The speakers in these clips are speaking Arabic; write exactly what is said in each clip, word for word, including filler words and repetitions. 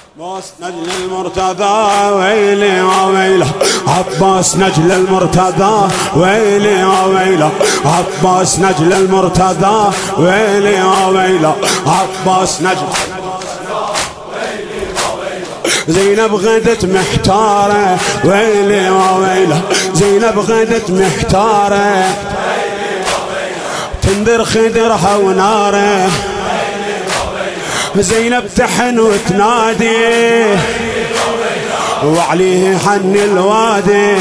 عباس نجل المرتضى ويلي وويله، عباس نجل المرتضى ويلي وويله، عباس نجل المرتضى ويلي وويله، عباس نجل زينب غدت محتارة ويلي وويله، زينب غدت محتارة تنذر خدرها وناره، زينب تحن وتنادي وعليه حن الوادي،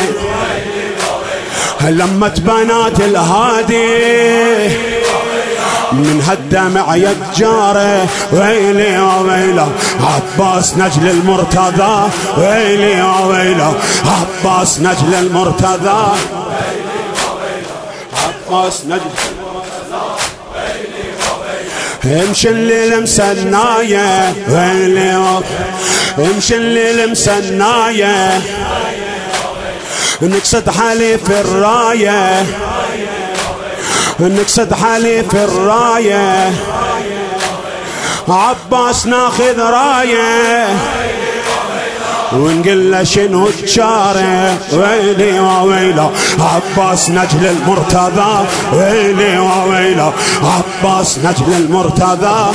لمت بنات الهادي من هالدمع يتجاره ويلي وويله، عباس نجل المرتضى ويلي وويله، عباس نجل المرتضى عباس نجل امشي الليل مسناية ويلي، امشي الليل مسناية نقصد حليف الراية، نقصد حليف الراية، عباس ناخذ راية ونقول له شنو تشاره ويلي وويله، عباس نجل المرتضى ويلي وويله، عباس نجل المرتضى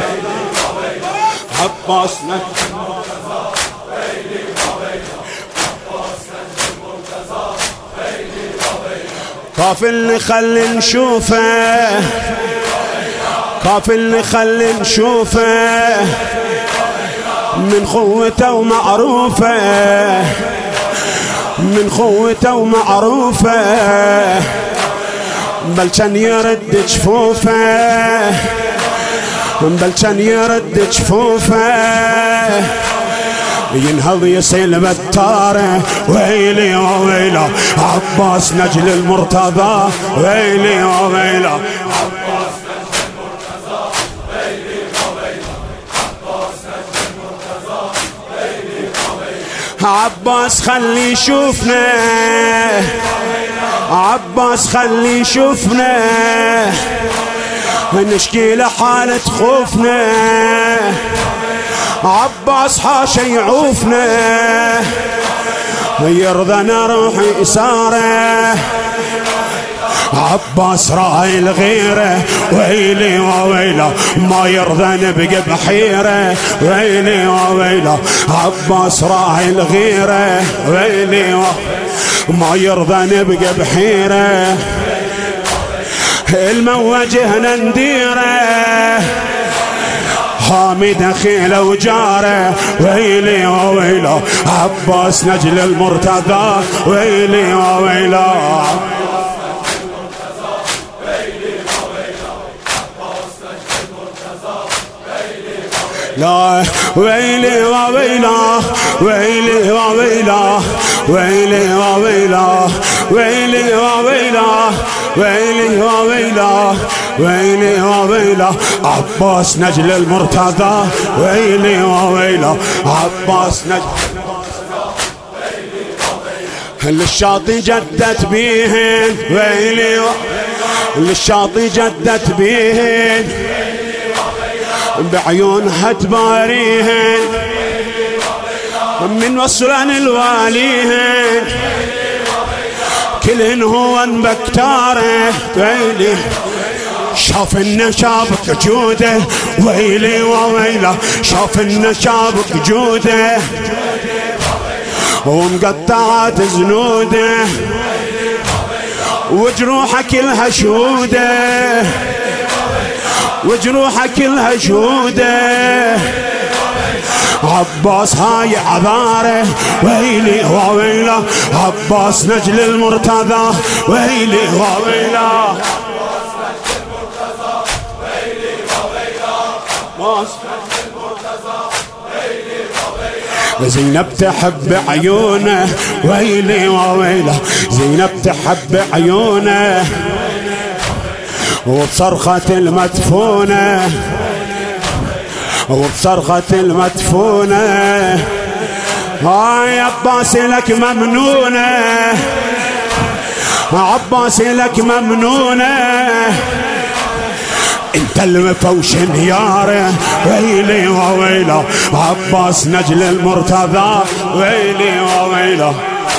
عباس نجل كافل خلي نشوفه، كافل خلي نشوفه من خوته ومعروفه، من خوته ومعروفه، بل كان يرد جفوفه، بل كان يرد جفوفه، ينهض يصيل بتاره ويلي وويله، عباس نجل المرتضى ويلي وويله، عباس نجل المرتضى ويلي وويله، عباس نجل المرتضى ويلي وويله، عباس خلي يشوفنا، عباس خلي يشوفنا نشكي له حالة خوفنا، عباس حاشا يعوفنا يرضى نروح إساره، عباس راعي الغيرة ويلي وويله، ما يرضى نبقى بحيرة ويلي وويله، عباس راعي الغيرة ويلي وويله، ما يرضى نبقى بحيرة، الموجهنا نديره حامد خيله وجاره ويلي وويله، عباس نجل المرتضى ويلي وويله، لا ويلي وويله، ويلي وويله، ويلي وويله، ويلي وويله، ويلي وويله، ويلي وويله، عباس نجل المرتضى ويلي وويله، عباس نجل للشاطي جدت بيهن ويلي، للشاطي جدت بيهن بعيونها تباريهن من وصلن الواليهن كلهن هو بكتاره ويلي، شاف النشابك جوده ويلي وويله، شاف النشابك جوده ومقطعات زنوده وجروحه كلها شوده، وجروحه كلها شوده، عباس هاي عذاره ويلي وويله، عباس نجل المرتضى ويلي وويله، زينب تحب عيونه ويلي وويله، زينب تحب عيونه وبصرخة المدفونة، وبصرخة المدفونة، هاي عباس لك ممنونة، عباس لك ممنونة، انت المفوش نياره ويلي وويله عباس نجل المرتضى ويلي وويله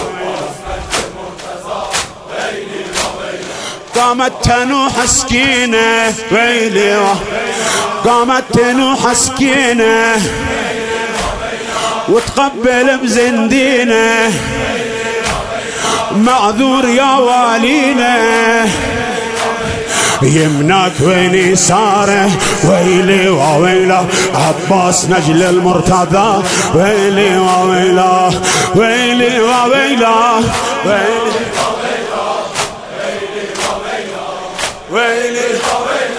قامت تنوح سكينة ويلي قامت تنوح سكينة وتقبل بزندينة معذور يا والينا يمناك وين يساره ويلي وويله عباس نجل المرتضى ويلي وويله ويلي وويله ويلي ويلي